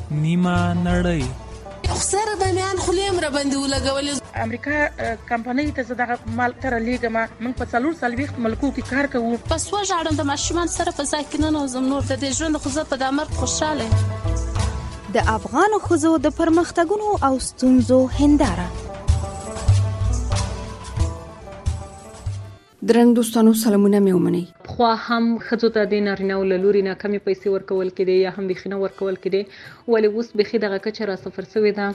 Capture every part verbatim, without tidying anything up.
نیمه نړۍ. خسر د میان خلیم را باندې ولګولې. امریکا کمپنۍ ته زه دغه مال تر لېږم. موږ په څلور څلوېښت ملکو کې کار کوو. پس وژاړم د ماشومان سره په ځای کې ننوځم. نور د دې ژوند خو زه په دا مرګ خوشحاله یم. د افغانو ښځو د پرمختګونو او ستونزو هنداره. درنو دوستانو سلامونه مې ومنئ. خو هم ښځو ته د نارینه‌و له لوري نه کمې پیسې ورکول کېدې یا هم بیخي نه ورکول کېدې، ولې اوس بیخي دغه کچه را صفر شوې ده.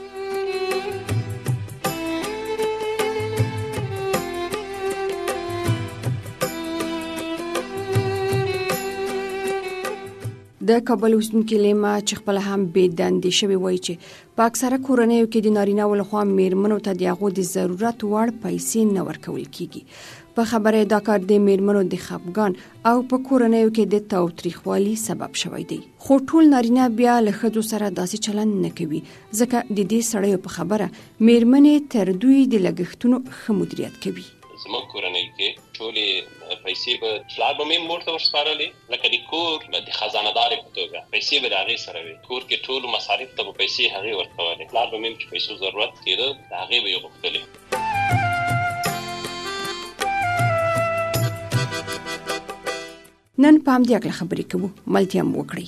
د کابل اوسیدونکي لیما چې خپل هم بې دندې شوی وایي چې په اکثره کورنیو کې د نارینه‌و لخوا میرمنو ته د هغو د ضرورت وړ پیسې نه ورکول کیږي. په خبره دا کار د میرمنو د خفګان او په کورنیو کې د تاوتریخوالي سبب شوی دی. خو ټول نارینه بیا له ښځو سره داسې چلند نه کوي، ځکه د دې سړیو په خبره میرمنې تر دوی د لګښتونو ښه مدیریت کوي. زموږ کورنۍ کې ټولې پیسې به پلار به مې مور ته ورسپارلې، لکه د کور د خزانه دارې په توګه پیسې به د هغې سره وي. کور کې ټولو مصارف ته به پیسې هغې ورکولې. پلار به مې چې پیسو ضرورت کېده د هغې به یې غوښتلې. نن په همدې هکله خبرې کوو، ملتیا مو وکړئ.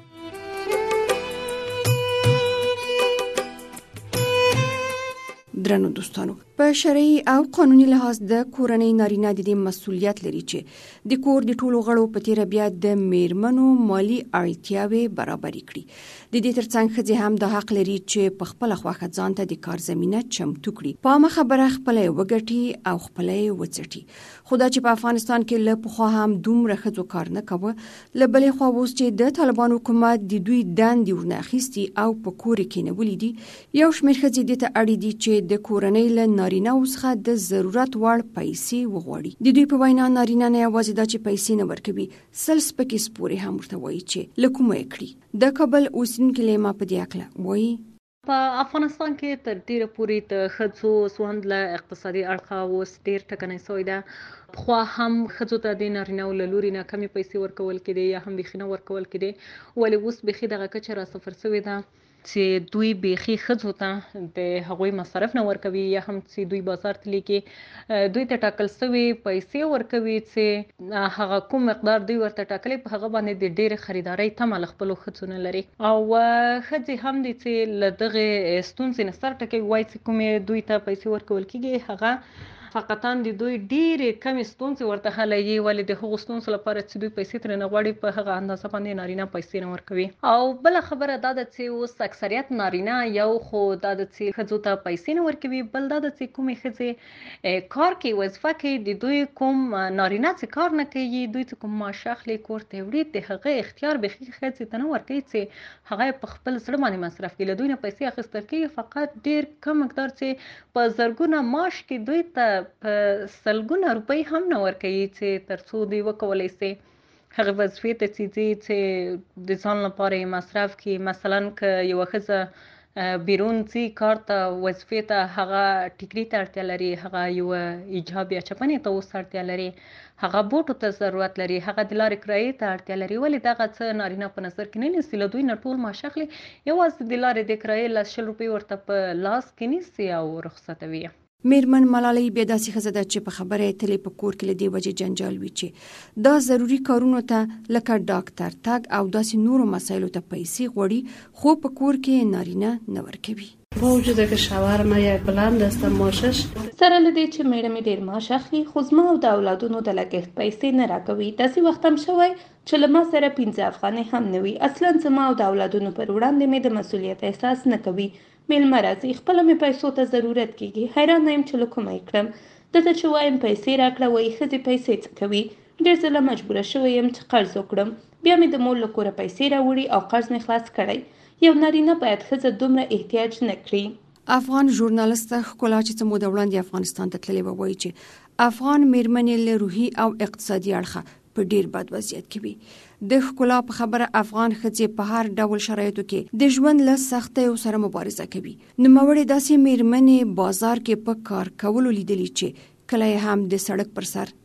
درنو دوستانو، په شرعي او قانوني لحاظ د کورنۍ نارینه د دې مسؤلیت لري چې د کور د ټولو غړو په تیره بیا د میرمنو مالی اړتیاوې برابرې کړي. د دې ترڅنګ ښځې هم د حق لري چې په خپله خوښه ځان ته د کار زمینه چمتو کړي، په عامه خبره خپله یې وګټي او خپله یې وڅټي. خو دا چې په افغانستان کې له پخوا هم دومره ښځو کار نه کوه، له بلې خوا اوس چې د طالبان حکومت د دوی دندې ورنه اخیستي او په کور کې کېنولي دي، یو شمېر ښځې دې ته اړ دي چې د کورنۍ له نارینه‌و څخه د ضرورت وړ پیسې وغواړي. د دوی په وینا نارینه نه یوازې دا چې پیسې نه ورکوي، سل سپکې سپورې هم ورته وایي چې له کومه یې کړي. د کابل اوسیدونکي لیما په دې هکله وایي: په افغانستان کې تر ډیره پورې د ښځو ژوند له اقتصادي اړخه اوس ډیر ټکنی شوی ده. پخوا هم ښځو ته د نارینه‌و له لوري نه کمې پیسې ورکول کېدې یا هم بیخي نه ورکول کېدې، ولې اوس بیخي دغه کچه را صفر شوې ده چې دوی بیخي ښځو ته د هغوی مصارف نه ورکوي یا هم چې دوی بازار ته لیکي دوی ته ټاکل شوي پیسې ورکوي چې هغه کوم مقدار دوی ورته ټاکلی په هغه باندې د ډېرې خریدارۍ تمه له خپلو ښځو نه لري. او ښځې هم دي چې له دغې ستونزې نه سر ټکوي، وایي چې کومې دوی ته پیسې ورکول کېږي هغه فقطاً د دوی ډېرې کمې ستونزې ورته حلوي، ولې د هغو ستونزو لپاره چې دوی پیسې ترې نه غواړي په هغه اندازه باندې نارینه پیسې نه ورکوي. او بله خبره دا ده چې اوس اکثریت نارینه یو خو دا ده چې ښځو ته پیسې نه ورکوي، بل دا ده چې کومې ښځې کار کوي، وظیفه کوي، د دوی کوم نارینه چې کار نه کوي، دوی چې کوم معاش اخلي کور ته وړي، د هغه اختیار بیخي ښځې ته نه ورکوي چې هغه په خپل زړه باندې مصرف کړي. له دوی نه پیسې اخیستل کېږي، فقط ډېر کم مقدار چې په زرګونه معاش کې دوی ته په سلګونه روپۍ هم نه ورکوي چې تر څو دوی وکولی سي هغې وظیفې ته چې ځي چې د ځان لپاره یې مصرف کړي. مثلا که یوه ښځه بیرون ځي کار ته، وظیفې ته، هغه ټیکري ته اړتیا لري، هغه یوه ایجاب یا چپنې ته اوس اړتیا لري، هغه بوټو ته ضرورت لري، هغه د لارې کرایې ته اړتیا لري، ولې دغه څه نارینه په نظر کې نه نیسي. له دوی نه ټول معاش اخلي، یوازې د لارې د کرایې لس شل روپۍ ورته په لاس کې نیسي او رخصتوي. میرمن ملالۍ بیا داسې ښځه ده چې په خبره یې تلې په کور کې له دې وجې جنجال وي چې دا ضروري کارونو ته لکه ډاکټر تګ او داسې نورو مسایلو ته پیسې غواړي، خو په کور کې نارینه نه ورکوي. با وجود که شوهر ما یک بلند است معاشش سره له دې چې میړه مې ډېر معاش اخلي، خو زما او د اولادونو د لګښت پیسې نه راکوي. داسې وخت هم شوی چې له ما سره پنځه افغانۍ هم نه وي. اصلا زما او د اولادونو پر وړاندې مې د مسؤلیت احساس نه کوي. میلمه راځي، خپله مې پیسو ته ضرورت کېږي، حیرانه یم چې له کومه یې کړم. دته چې وایم پیسې راکړه، وایي ښځې پیسې څه کوي. ډېر ځله مجبوره شوی یم چې قرض وکړم، بیا مې د مور له کوره پیسې راوړي او قرض مې خلاص کړی. یو نارینه باید ښځه دومره احتیاج نه کړي. افغان ژورنالست ښکلا چې څه موده وړاندې افغانستان ته تللې وه وایي چې افغان میرمنې له روحي او اقتصادي اړخه په ډیر بد وضعیت کې وي. د ښکلا په خبره افغان ښځې په هر ډول شرایطو کې د ژوند له سختیو سره مبارزه کوي. نوموړې داسې میرمنې بازار کې په کار کولو لیدلي چې کله هم د سړک پر سر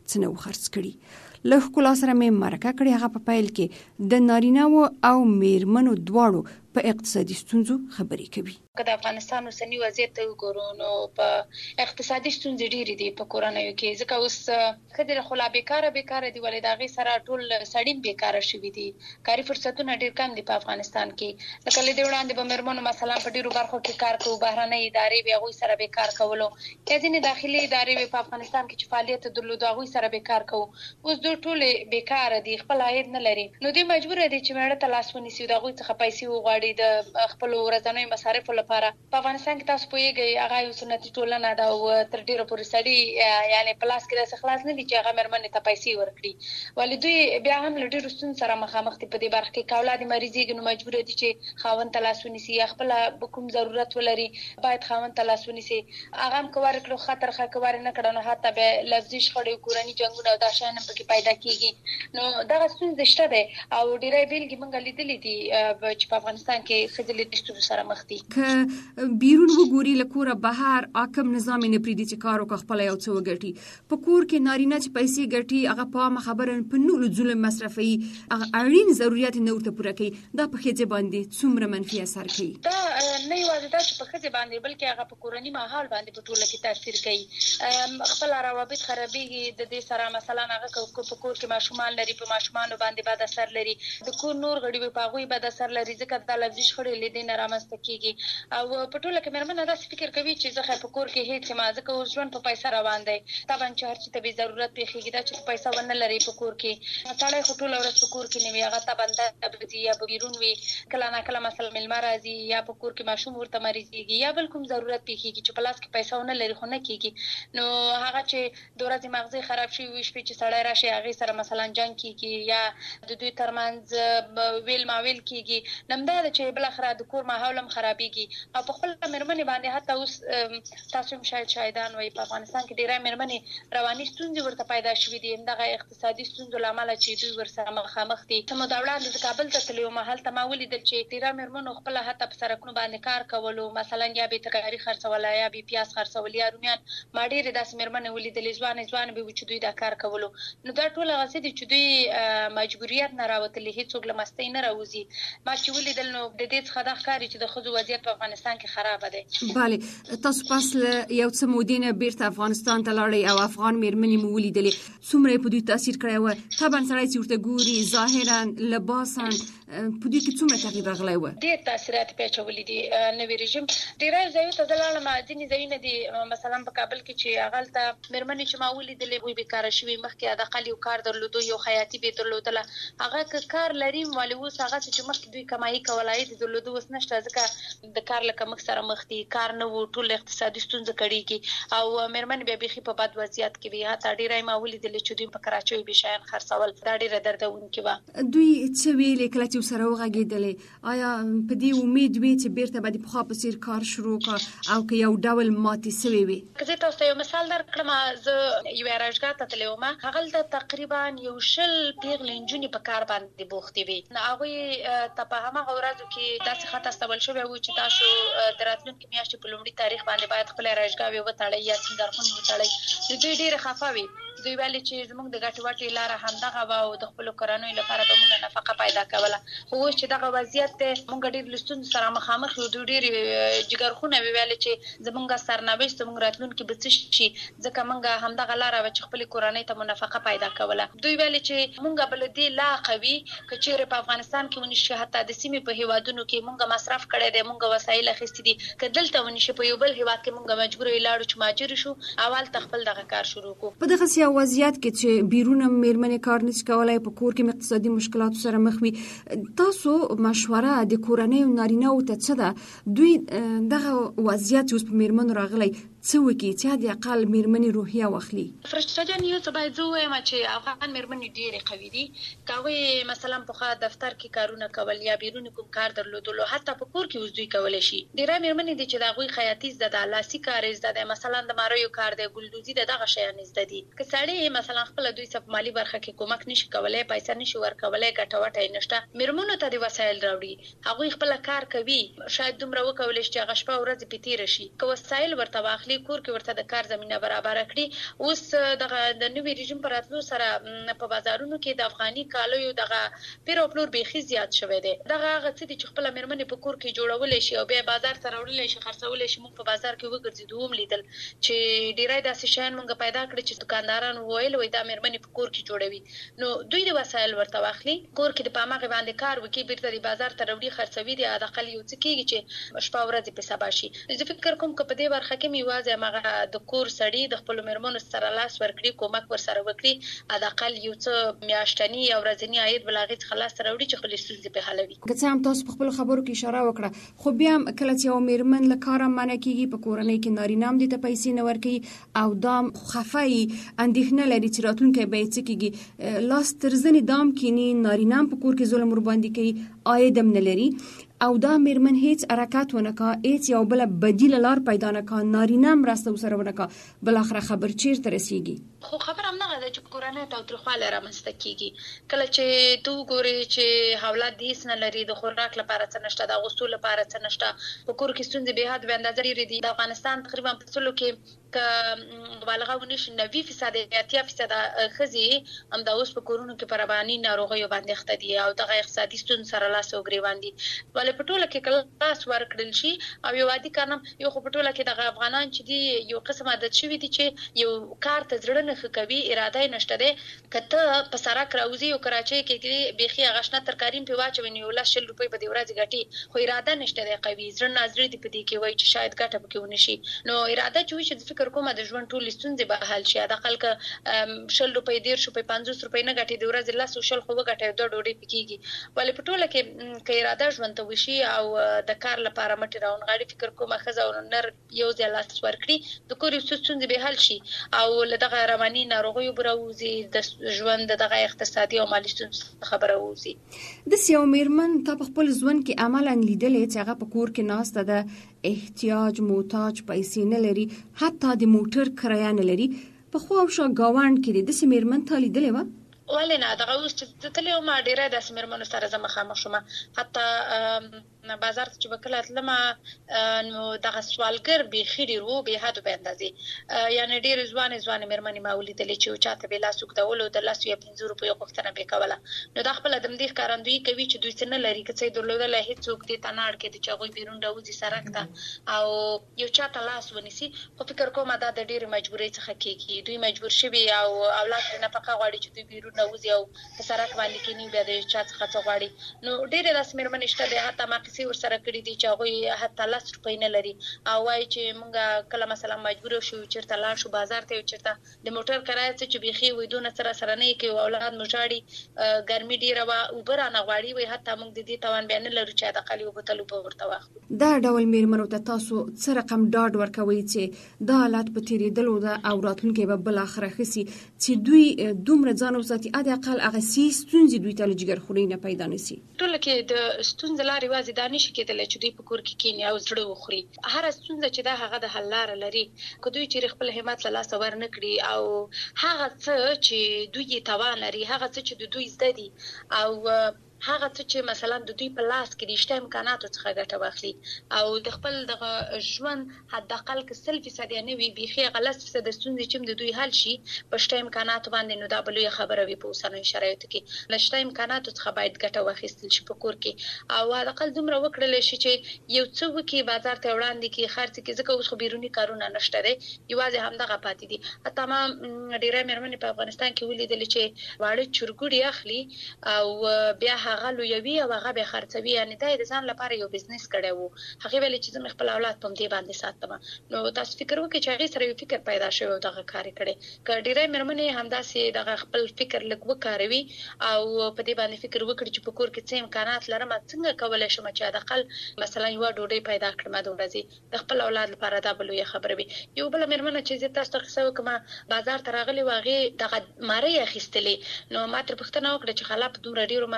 څه نه خرڅ کړي. له ښکلا سره مې مرکه کړې، هغه په پیل کې د نارینه‌و او میرمنو دواړو په اقتصادي ستونزو خبرې کوي. که د افغانستان اوسنی وضعیت ته وګورو نو په اقتصادي ستونزې ډېرې دي په کورنیو کې، ځکه اوس ښځې خو لا بیکاره بیکاره دي، ولې د هغې سره ټول سړي بیکاره شوي دي. کاري فرصتونه ډېر کم دي په افغانستان کې. لکه له دې وړاندې به مېرمنو مثلا په ډېرو برخو کې کار کوو، بهرنۍ ادارې وې هغوی سره به کار کولو، یا ځینې داخلي ادارې وې په افغانستان کې چې فعالیت درلودو هغوی سره به کار کوو. اوس دوی ټولې بیکاره دي، خپل عاید نه لري، نو دوی مجبوره دي چې مېړه ته لاس ونیسي، د هغوی څخه پیسې وغواړي د خپلو ورځنیو مصارفو لپاره. په افغانستان کې تاسو پوهېږئ هغه یو سنتي ټولنه ده او تر ډېره پورې سړي یعنې په لاس کې داسې خلاص نه دي چې هغه مېرمنې ته پیسې ورکړي، ولې دوی بیا هم له ډېرو ستونزو سره مخامخ دي په دې برخه کې. که اولاد یې مریضېږي نو مجبوره دي چې خاوند ته لاس ونیسي، یا خپله کوم ضرورت ولري باید خاوند ته لاس ونیسي. هغه هم که ورکړو ښه ترخه، که ور نه کړه نو حتی بیا لفظي شخړې، کورني جنګونه او دا شیان هم پکې پیدا کېږي. نو دغه ستونزې شته دی او ډېری بېلګې موږ لیدلي دي چې په افغانستان کې ښځې له دې ستونزو سره مخ دي. که بیرون وګوري له کوره بهر حاکم نظام نه پریږدي چې کار وکړي، خپله یو څه وګټي. په کور کې نارینه چې پیسې ګټي هغه په عامه خبره په نورو ظلم مصرفوي، هغه اړین ضرورت نه ورته پوره کوي. دا په ښځې باندې څومره منفي اثر کوي؟ دا نه یوازې دا چې په ښځې باندې بلکې هغه په کورني ماحول باندې په ټوله کې تاثیر کوي. خپل روابط خرابېږي د دې سره. مثلا هغه په کور کې ماشومان لري، په ماشومانو باندې بد اثر لري، د کور نور غړي په هغوی بد اثر لري، ځکه دا لفظي شخړې له دې نه رامنځته کېږي. او په ټوله کې مېرمنه داسې فکر کوي چې زه خو په کور کې هېڅ یم، ځکه اوس ژوند په پیسه روان دی. طبعا چې هر چي ته بې ضرورت پېښېږي، دا چې پیسه ونه لري په کور کې، سړی خو ټوله ورځ په کور کې نه وي، هغه طبعا به ځي یا به بیرون وي، کله ناکله مثلا مېلمه راځي، یا په کور کې ماشوم ورته مریضېږي، یا بل کوم ضرورت پېښېږي چې په لاس کې پیسه ونه لري خو نه کېږي. نو هغه چې د ورځې مغزي خراب شوي وي، شپې چې سړی راشي هغې سره مثلا جنګ کېږي یا د دوی ترمنځ ویل ماویل کېږي. نو همدا ده چې بالاخره د کور ماحول هم خرابېږي. او په خپل مېرمنې باندې حتی اوس تاسو هم شاید شاهدان وئ، په افغانستان کې ډېری مېرمنې رواني ستونزې ورته پیدا شوي دي، همدغه اقتصادي ستونزو له امله چې دوی ورسره مخامخ دي. څه موده وړاندې زه کابل ته تللې وم، هلته ما ولیدل چې ډېری مېرمنو خپله حتی په سړکونو باندې کار کولو، مثلا یا به یې ترکاري خرڅوله، یا به یې پیاز خرڅول، یا رومیان. ما ډېرې داسې مېرمنې ولیدلې ځوانې ځوانې به وي چې دوی دا کار کولو. نو دا ټول هغه څه دي چې دوی مجبوریت نه راوتلي، هېڅوک له مستۍ نه راوځي. ما چې ولیدل نو د دې څخه دا ښکاري چې د ښځو وضعیت په افغانستان کې خرابه دی. بله، تاسو پس له یو څه مودې نه بیرته افغانستان ته لاړئ او افغان مېرمنې مو ولیدلې، څومره یې په دوی تاثیر کړی و؟ طبعا سړی چې ورته ګوري ظاهرا لباسا په دوی کې څومره تغییر راغلی و؟ ډېر تاثیرات یې پیچولي دي. نوي رژیم ډېری ځایونو ته زه لاړم، ځینې ځایونه دي مثلا په کابل کې چې هغلته مېرمنې چې ما ولیدلې هغوی بېکاره شوي، مخکې حداقل یو کار درلودو، یو خیاطي به یې درلودله. هغه که کار لري ولې اوس هغسې چې مخکې دوی کمایي کوله عاید یې درلوده، اوس نشته، ځکه د کار له کمښت سره مخ دي، کار نه و، ټول اقتصادي ستونزه کړېږي او مېرمنې بیا بیخي په بد وضعیت کې وي. حتی ډېری ما ولیدلې چې دوی په کراچیو به شیان خرڅول، دا ډېره دردونکې وه. دوی څه ویلې کله چې ورسره وغږېدلې؟ آیا په دې امید وې چې بیرته به د پخوا په څېر کار شروع کړه او که یو ډول ماتې سوې وي؟ که زه تاسو ته یو مثال درکړم، زه یوې اراجګاه ته تللې وم، هغلته تقریبا یو شل پیغلې نجونې په کار باندې بوختې وې. هغوی ته په هماغه ورځو کې داسې خط استول شوی و چې تاسو د راتلونکې میاشتې په لومړي تاریخ باندې باید خپلې اراجګاوې وتړئ یا سینګارخونې وتړئ. نو دوی ډېرې خفه وې. دوی ویلې چې زموږ د ګټې وټې لاره همدغه وه او د خپلو کورنیو لپاره به موږ نفقه پیدا کوله. خو اوس چې دغه وضعیت دی، موږ ډېر له ستونزو سره مخامخ یو. دوی ډېرې جګرخونه وې ویلې چې زموږ سرنوشت، زموږ راتلونکي به څه شي، ځکه موږ همدغه لاره وه چې خپلې کورنۍ ته مو نفقه پیدا کوله. دوی ویلې چې موږ به له دې لا قوي که چېرې په افغانستان کې ونشي، حتی د سیمې په هېوادونو کې موږ مصرف کړی دی، موږ وسایل اخیستي دي، که دلته ونشي په یو بل هېواد کې موږ مجبوره یې لاړو چې مهاجر شو او هلته خپل دغه کار شروع کړو. په دغسې یو وضعیت کې چې بیرونه مېرمنې کار نشي کولی، په کور کې اقتصادي مشکلاتو سره مخ وي، تاسو مشوره د کورنیو نارینه‌وو ته څه ده؟ دوی دغه وضعیت چې اوس په مېرمنو راغلی څه وکړي چې حد اقل مېرمنې روحیه واخلي؟ فرشته جان، یو څه باید زه ووایم چې افغان مېرمنې ډېرې قوي دي. که هغوی مثلا پخوا دفتر کې کارونه کول یا بیرون کوم کار درلودلو، حتی په کور کې اوس دوی کولی شي. ډېری مېرمنې دي چې د هغوی خیاطي زده ده، لاسي کار یې زده دی، مثلا د ماریو کار دی، ګلدوزي ده، دغه شیان یې زده دي. که سړی مثلا خپله دوی څه په مالي برخه کې کومک نشي کولی، پیسه نشي ورکولی، ګټه وټه یې نشته، مېرمنو ته د وسایل راوړي، هغوی خپله کار کوي، شاید دومره وکولی شي چې هغه شپه ورځې پرې تېره شي. که وسایل ورته واخلي واخلي کور کې ورته د کار زمينه برابر کړي. اوس دغه د نوي رژیم پر راتلو سره په بازارونو کې د افغاني کالیو دغه پیر او پلور بيخي زیات شوی دی. دغه هغه څه چې خپل مېرمنې په کور کې جوړول شي او بیا بازار ته راوړل شي خرڅول شي. موږ په بازار کې وګرځېدو هم لیدل چې ډیری داسې شیان موږ پیدا کړی چې دکانداران وویل وای دا مېرمنې په کور کې جوړوي. نو دوی د وسایل ورته واخلي کور کې د پامغه باندې کار وکړي بیرته د بازار ته راوړي خرڅوي. د اقل یو څه کېږي چې شپه ورځ په سبا شي. زه فکر کوم چې په دې برخه کې میوازه مغه د کور سړی د خپل مېرمنو سره لاس ورکړي کومک ورسره وکړي اقل یو څه میاشتنی او ورځنی عاید بلاغت خلاص راوړي چې خپل ستونزې په حلوي. که څه هم تاسو په خپل خبرو کې اشاره وکړه خو بیا کله چې یو مېرمن له کاره منع کیږي په کورنۍ کې نارینه هم د ته پیسې نه ورکوي او دام خفای اندېښنه لري چې راتلونکی به یې څه کیږي لاس تر زنې دام کینی نارینه هم په کور کې ظلم ور باندې کوي عاید هم نه لري او دا مېرمن هیڅ حرکت ونه کا هیڅ یو بل بدیل لار پیدا نه کا نارینه مرسته وسره ونه کا بل اخر خبر چیرته رسیږي. خو خبر هم نه ده چې کورنۍ ته ترخواله رامنځته کیږي. کله چې تو ګوري چې حالات دیس نه لري د خوراک لپاره څه نشته د غوښتلو لپاره څه نشته په کور کې ستونزې به حد به اندازه لري. د افغانستان تقریبا په ټولو کې ک مبالغه ونشي نوي فیصد اتیا فیصد خزي هم د اوس په کورونو کې پربانی ناروغي باندې اخته دي او دغه اقتصادي ستون سره لاس او ګریوان دي. ولې په ټوله کې کلاس ورکړل شي او یو عادي کارم یو خو په ټوله کې دغه افغانان چې دي یو قسم عادت شوی دي چې یو کار ته زړه نه کوي اراده نشته ده. کته په سرک راوځي او کراچۍ کې بيخي غشنه ترکاریم په واچوي یو لاس شل روپۍ په دی ورځ غټي خو اراده نشته ده قوي زړه نظر دي په دې کې وای چې شاید ګټه پکې ونشي. نو اراده چې چې فکر کوم د ژوند ټول ستونزې به حل شي. د خلک شل روپۍ ډیر شو په پنځوس روپۍ نه غټي د ورځ لاس شل خو غټي د ډوډۍ پکېږي. ولې په ټوله کې کې اراده ژوند ته وشي او د کار لپاره مټي راون غاړي فکر کوم خزه او نر یو ځل لاس ورکړي د کور ستونزې به حل شي او لدغه رواني ناروغي بروزي د ژوند دغه اقتصادي او مالي ستونزې خبره ووزي. د سیو مېرمن ته په خپل ژوند کې عملاً لیدلې چې هغه په کور کې ناسته ده احتیاج محتاج پیسې نه لري حتی د موټر کرایه نه لري په خو او شا گاوند کې د سیو مېرمن ته لیدلې و ولې نه دغه اوس چې تلو ما ډیره د سیمرمنو سره زما خامخ شوم حتی بازار ته چې وکړه تلم نو دغه سوالګر به خېری رو به حد به اندازې یعنی ډیر ځوان ځوان مېرمنې ما ولیدلې چې چاته به لاس وکړول د لاس یو پنځه روپیه غوښتنه به کوله. نو د خپل د مدیر کارندوی کوي چې دوی څنګه لري چې درلودل هیڅ څوک دې تناړ کې چې غوي بیرون راوځي سرک ته او یو چاته لاس ونیسي. خو فکر کوم دا د ډیر مجبورۍ څخه کېږي دوی مجبور شوي او اولاد نه پکا غواړي چې دوی بیرون راوځي او په سرک باندې کې نه بیا د چا څخه غواړي. نو ډیر د سیمرمن شته د حتی ما کسي ور سره کړی دي چې هغه حتی لاس روپۍ نه لري او وايي چې مونږه کله مثلا مجبور شو چیرته لاړ شو بازار ته چیرته د موټر کرایه چې بيخي وېدونه سره سره نه کوي اولاد مجاړي ګرمي ډیره وا اوبر نه غواړي وي حتی مونږ د دې توان بیان لرو چې د قلیو بوتلو په ورته واخلو. دا ډول مېرمنو ته تاسو څه رقم ډاډ ورکوي چې دا حالات په تیریدلو ده او راتلونکي به بل اخره خسي چې دوی دومره ځان وساتي اته اقل هغه سي ستونزې دوی ته لږ خوري نه پیدا نشي. ټول کې د ستونزې لارې وازي دانش کېدل چې دوی په کور کې کینی او زړه وخوري. هر ستونزه چې دا هغه د حل لار لري که دوی چې خپل همت له لاس ور نه کړی او هغه څه چې دوی توان لري هغه څه چې دوی زده دي او هغه څه چې مثلا د دوی په لاس کې د شته امکاناتو څخه ګټه واخلي او د خپل دغه ژوند حد اقل کې سل فیصد نه وي بيخي غلط فیصد ستونزې چې د دوی حل شي په شته امکاناتو باندې نو دا بلوي خبره وي په اوسنۍ شرایطو کې لشته امکاناتو څخه باید ګټه واخیستل شي په کور کې او حد اقل دومره وکړل شي چې یو څه وکي بازار ته وړاندې کې خرڅ کې ځکه اوس خو بیرونی کارونه نشته دي یوازې همدغه پاتې دي. تمام ډیره مېرمنې په افغانستان کې ولیدل چې واړه چرګوړي اخلي او بیا هغه لویوي او هغه به خرڅوي یعنی دا د ځان لپاره یو بزنس کړی وو. هغه ویل چې زه خپل اولاد په دې باندې ساتم. نو تاسو فکر وکړئ چې هغه سره یو فکر پیدا شوی او دغه کار کړي ک ډیره مېرمنې همداسې دغه خپل فکر لږ وکاروي او په دې باندې فکر وکړي چې په کور کې څه امکانات لرم څنګه کولای شم چې د خپل مثلا یو ډوډۍ پیدا کړم د ورځې د خپل اولاد لپاره دا بلوي خبره وي. یو بل مېرمنه چې تاسو ته څه وکم بازار ته راغلي واغې دغه ماری اخیستلې نو ماته پښتنه وکړه چې خلا په دومره ډیرو ماری ته څه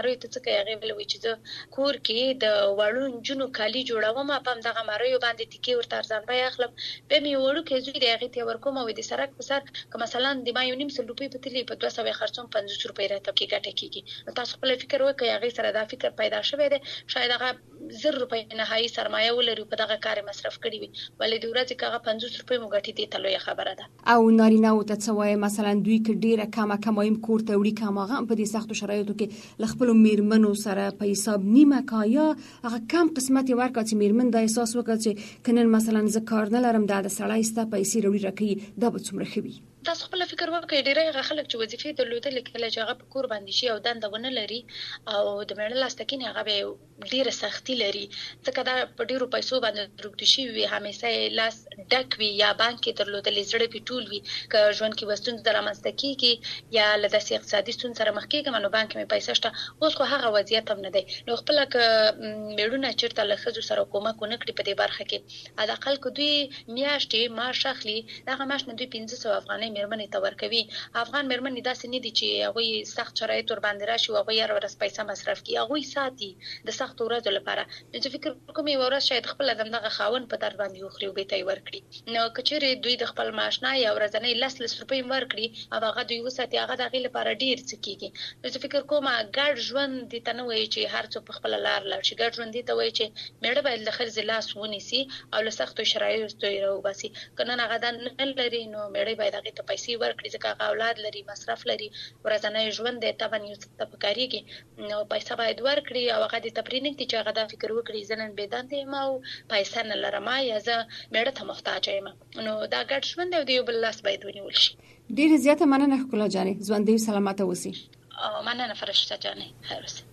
کوي هغه ولوي چې کور کې د وړو جنو کالي جوړوم په دغه مریو باندې ټکی ورته ارزان بیا اخلم به می وړو کې زوی دی هغه ته ورکوم او د سرک په سر که مثلا د ما یو نیم سل روپۍ په تلی په دوه سوه خرڅوم پنځوس روپۍ راته کې ګټه کیږي تاسو خپل فکر وکړئ هغه سره دا فکر پیدا شوی دی شاید هغه زر روپۍ نهایي سرمایه ولري په دغه کار مصرف کړی وي ولې د ورځې کاغه پنځوس روپۍ مو ګټي دی ته لوی خبره ده او نارینه او ته څوای مثلا دوی کې ډیره کمه کمایم کور ته وړي کماغه په دې سختو شرایطو کې لخپل میرمنو سره په حساب نیمه کایا هغه کم قسمت ورکړي چې میرمن د احساس وکړي چې کنن مثلا ز کار نه لرم د سړی ستا پیسې وړي راکې دا به څومره خوي تاسو خپل فکر وکړئ ډیره خلک چې وظیفې درلودل کله چې هغه په کور باندې شي او دنده ونه لري او د میړه لاستکین هغه به ډیره سختی لري ځکه دا په ډیرو پیسو باندې درګدي شي وي همیشه لاس ډک وي یا بانک کې درلودل زړه په ټول وي که ژوند کې وستون در مستکی کې یا لداسي اقتصادي ستون سره مخ کېږي نو بانک مې پیسې شته اوس خو هغه وضعیت هم نه دی نو خپل ک میړونه چیرته لخصو سره کومه کو نکړي په دې برخه کې ادا خلک دوی میاشتې معاش اخلي دغه معاش نه دوی پنځه سوه افغانۍ میرمنې ته ورکوي افغان میرمنې داسې نه دي چې هغوی سخت شرایط ور باندې راشي او هغوی هر ورځ پیسې مصرف کړي هغوی ساتي د سختو ورځو لپاره نو چې فکر کوم یو ورځ شاید خپل دغه خاون په در باندې وخوري او به ته ورکړي نو کچېرې دوی د خپل معاش نه یا ورځنی لس لس روپۍ ورکړي او هغه دوی وساتي هغه د هغې لپاره ډېر څه کېږي نو چې فکر کوم ګډ ژوند دې ته نه وایي چې هر څوک په خپله لار لاړ شي ګډ ژوند دې ته وایي چې میړه باید له ښځې لاس ونیسي او له سختو شرایطو یې راوباسي که نن هغه دا نه لري نو میړه باید هغې ته پیسې ورکړي ځکه هغه اولاد لري مصرف لري ورځنی ژوند دی طبعا یو څه ته پکارېږي نو پیسه باید ورکړي او هغه دې ته پرې نه ږدي چې هغه دا فکر وکړي زه نن بېدندې یم او پیسه نه لرم یا زه میړه ته محتاجه یم نو دا ګډ ژوند دی او د یو بل لاس باید ونیول شي ډېره زیاته مننه ښکلا جانې ژوندۍ سلامته اوسې مننه فرشته جانې خیر اوسې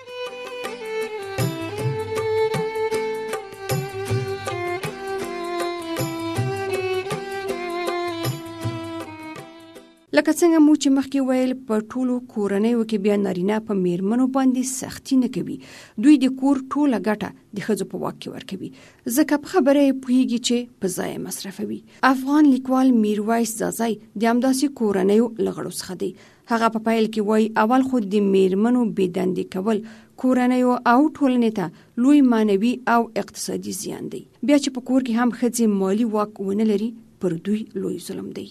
لکه څنګه مو چې مخکې ویل په ټولو کورنیو کې بیا نارینه په میرمنو باندې سختی نه کوي دوی د کور ټوله ګټه د ښځو په واک کې ورکوي ځکه په خبره یې پوهېږي چې په ځای مصرفوي افغان لیکوال میرویس ځاځی د همداسې کورنیو له غړو څخه دی هغه په پیل کې وایي اول خو د میرمنو بېدندې کول کورنیو او ټولنې ته لوی معنوي او اقتصادي زیان دی بیا چې په کور کې هم ښځې مالي واک ونه لري پر دوی لوی ظلم دی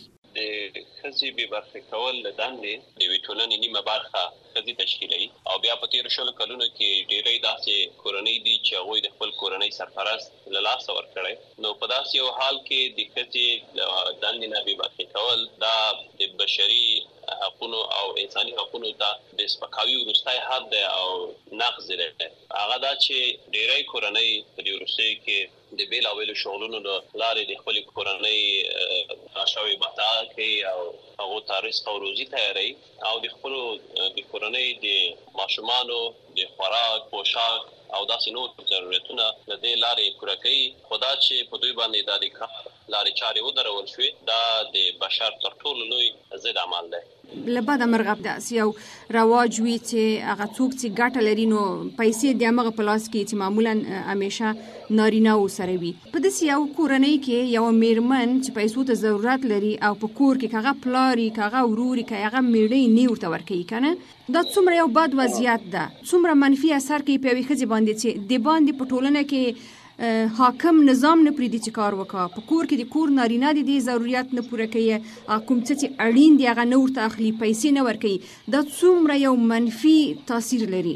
ښځې بې برخې کول له دندې د یوې ټولنې نیمه برخه ښځې تشکیلوي او بیا په تېرو شلو کلونو کې ډېری داسې کورنۍ دي چې هغوی د خپل کورنۍ سرپرست له لاسه ورکړی نو په داسې یو حال کې د ښځې له دندې نه بې برخې کول دا د بشري حقونو او انساني حقونو ته د سپکاوي وروستی حد دی او نقض دی هغه دا چې ډېری کورنۍ په دې وروستیو کې د بېلابېلو شغلونو له لارې د خپلې کورنۍ راشوې مطالعه کوي او هغو ته رزق او روزي تیاروي او د خپلو د کورنۍ د ماشومانو د خوراک پوشاک او داسې نور ضرورتونه له دې لارې پوره کوي خو دا چې په دوی باندې دا د کار لارې چارې ودرول شوې دا د بشر تر ټولو لوی ضد عمل دی له بده مرغه داسې یو رواج وي چې هغه څوک چې ګټه لري نو پیسې د همغه په لاس کې چې معمولا همیشه نارینه سره وي په داسې یو کورنۍ کې یو میرمن چې پیسو ته ضرورت لري او په کور کې که هغه پلار که هغه ورور که هغه میړه نه ورته ورکوي که نه دا څومره یو بد وضعیت ده څومره منفي اثر کوي په یوې ښځې باندې چې د باندې په ټولنه کې حاکم نظام نه پریږدي چې کار وکړه په کور کې د کور نارینه د دې ضرورت نه پوره کوي کوم څه چې اړین دي هغه نه ورته اخلي پیسې نه ورکوي دا څومره یو منفي تاثیر لري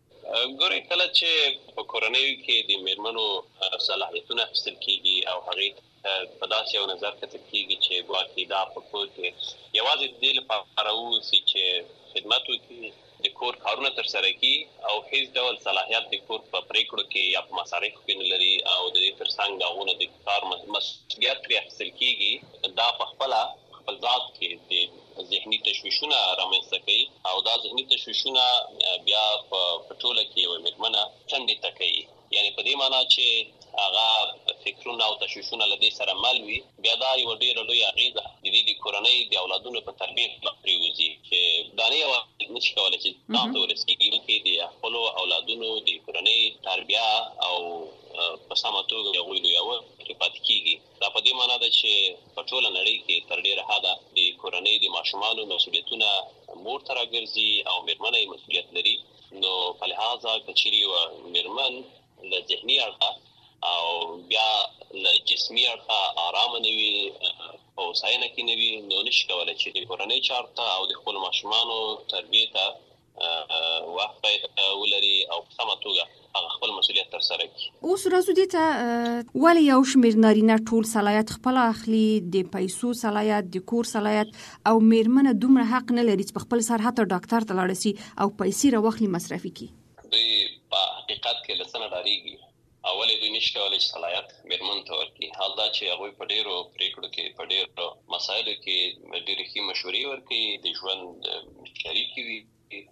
ګورئ کله چې په کورنیو کې د میرمنو صلاحیتونه اخیستل کېږي او هغې په داسې یو نظر کتل کېږي چې ګواکې دا په کور کې یوازې د دې لپاره واوسي چې خدمت وکړي د کور کارونه ترسره کړي او هیڅ ډول صلاحیت د کور په پریکړو کې یا په مصارفو کې نه لري او د دې ترڅنګ د هغو نه د کار مسؤلیت پرې اخیستل کېږي دا په خپله خپل ذات کې د ذهني تشویشونه رامنځته کوي او دا ذهني تشویشونه بیا په ټوله کې یوه میرمنه ټنډې ته کوي یعنې په دې معنا چې هغه فکرونه او تشویشونه له دې سره مل وي بیا دا یوه ډېره لویه اغېزه د دې د کورنۍ د اولادونو په تربیې پرېوځي چې دا نه یوازې نشي کولی چې دا ته ورسېږي بلکې د خپلو اولادونو د کورنۍ تربیه او په سمه توګه د هغوی لویول پرې پاتې کېږي دا په دې معنا ده چې په ټوله نړۍ کې تر ډېره حده د کورنۍ د ماشومانو مسؤلیتونه مور ته راګرځي او مېرمنه یې مسؤلیت لري، نو په لحاظه که چیرې یوه مېرمن له ذهني اړخه او بیا له جسمي اړخه ارامه نه وي، په هوساینه کې نه وي، نو نشي کولی چې د کورنۍ چارو ته او د خپلو ماشومانو تربیې ته وخت ولري او په سمه توګه هغه خپل مسؤلیت ترسره کړي. اوس راځو دې ته ولې یو شمېر نارینه ټول صلاحیت خپله اخلي، د پیسو صلاحیت، د کور صلاحیت، او مېرمنه دومره حق نه لري چې په خپل سر حتی ډاکټر ته لاړه سي او پیسې راواخلي مصرفي کړي؟ دوی په حقیقت کې له څه نه ډارېږي. اولې دوی نشي کولی چې صلاحیت مېرمنو ته ورکړي، حال دا چې هغوی په ډېرو پرېکړو کې، په ډېرو مسایلو کې ډېرې ښې مشورې ورکوي، د ژوند شریکې وي.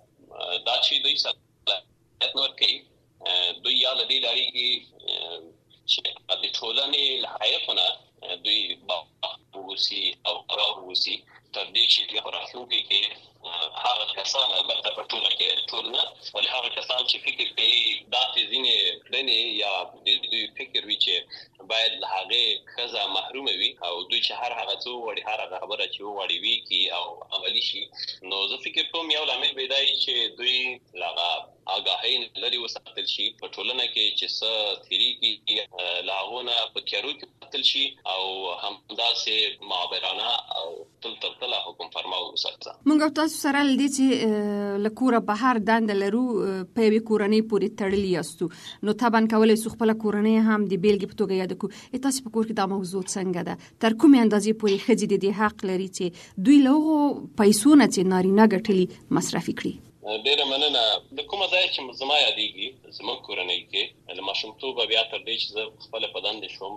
دا چې دوی صلاحیت نه ورکوي، دوی یا له دې ډارېږي چې د ټولنې له حقایقو نه دوی باخبره واوسي او قرار واوسي، تر دې چې بیا په راتلونکي کې هغه کسان، البته په ټوله کې ټول نه، ولې هغه کسان چې فکر کوي داسې ځینې کړنې یا د دوی فکر وي چې باید له هغې ښځه محرومه وي او دوی چې هر هغه څه وغواړي، هر هغه خبره چې وغواړي وي کړي او عملي شي، نو زه فکر کوم یو لامل به دا وي چې دوی له هغه آګاهۍ نه لرې وساتل شي په ټولنه کې چې څه تېرېږي، له هغو نه په تیارو کې وساتل شي او همداسې معبرانه او تل تر تله حکم فرما وساتل. موږ او تاسو سره له دې چې له کوره بهر دنده لرو، په یوې کورنۍ پورې تړلي یاستو، نو طبعا کولی شو خپله کورنۍ هم د بېلګې په توګه یاده کړو. تاسو په کور کې دا موضوع څنګه ده؟ تر کومې اندازې پورې ښځې د دې حق لري چې دوی له هغو پیسو نه چې نارینه ګټلي مصرفي کړي؟ ډېره مننه. د کومه ځایه چې زما یادېږي زموږ کورنۍ کې له ماشومتوبه بیا تر دې چې زه خپله په دنده شوم،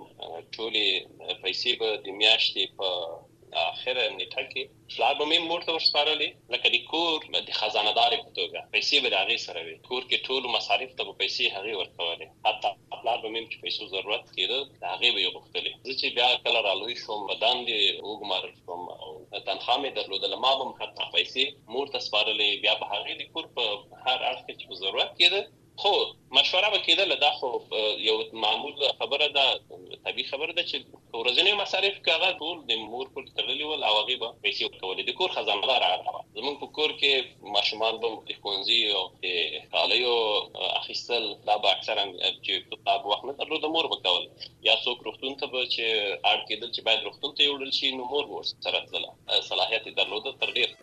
ټولې پیسې به د میاشتې په اخره نیټه کې پلار به مې مور ته ورسپارلې، لکه د کور د خزانهدارې په توګه پیسې به د هغې سره وي. کور کې ټولو مصارف ته به پیسې هغې ورکولې، حتی پلار به مې چې پیسو ضرورت کېده د هغې به یې غوښتلې. زه چې بیا کله رالوی شوم، په دندې وګمارل شوم او تنخوا مې درلودله، ما به م حتی پیسې مور ته سپارلې، بیا به هغې د کور په هر اړخ کې چې په ضرورت کېده خو مشوره به کېدله. دا خو یو معمول خبره ده، طبیعي خبره ده چې ورځنی مصارف که هغه ټول د مور پورې تړلي ول او هغې به پیسې ورکولې. د کور خزانهدار هغه وه. زموږ په کور کې ماشومان به د ښوونځي او د کالیو اخیستل دا به اکثرا چې پلار وخت نه درلوده مور به کول، یا څوک روغتون ته به چې اړ کېدل چې باید روغتون ته یوړل شي، نو مور به ورسره تلله، صلاحیت یې درلوده تر ډېر.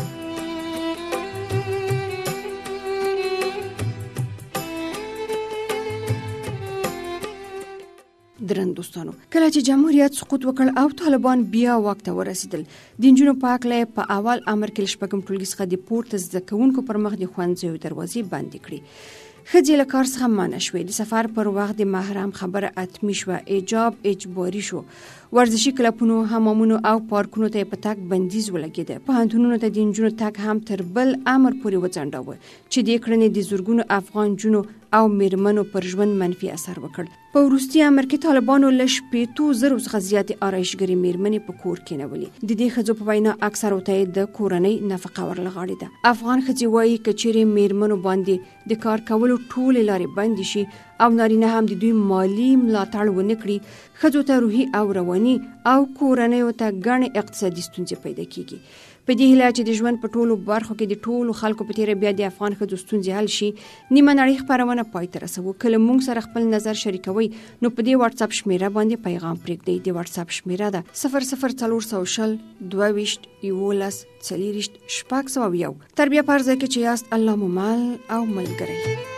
درن دوستانو، کله چې جمهوریت سقوط وکړ او طالبان بیا واک ته ورسېدل، د نجونو په هکله په اول امر کې له شپږم ټولګي څخه د پورته زده کوونکو پر مخ د ښوونځیو دروازې بندې کړې. ښځې له کار څخه منع شوې، د سفر پر وخت د محرم خبره حتمي شوه، حجاب اجباري شو، ورزشي کلبونو، حمامونو او پارکونو ته په تګ بندیز ولګېده. پوهنتونونو ته د نجونو تګ هم تر بل امر پورې وځنډاوه چې دې کړنې د زرګونو افغان نجونو او میرمنو پر ژوند منفي اثر وکړ. په وروستي امر کې طالبانو له شپېتو زرو څخه زیاتې آرایشګرې میرمنې په کور کېنولې. د دې ښځو په وینا اکثرو ته یې د کورنۍ نفقه ورلغاړې ده. افغان ښځې وایي که چیرې میرمنو باندې د کار کولو ټولې لارې بندې شي او نارینه هم د دوی مالی ملاتړ ونه کړي، ښځو ته روحي او رواني او کورنیو ته ګڼې اقتصادي ستونزې پیدا کیږي. په دې هیله چې د ژوند په ټولو برخو کې د ټولو خلکو په تیره بیا د افغان ښځو ستونزې حل شي، نیمه نړۍ خپرونه پای ته رسوو. کله موږ سره خپل نظر شریکوئ نو په دې واتساپ شمیره باندې پیغام پرېږدئ. د واتساپ شمیره ده صفر صفر څلور سوه شل دوه ویشت یولس څلېرویشت شپږ سوه یو. تر بیا په هر ځای کې چې یاست، الله مو مل او ملګری.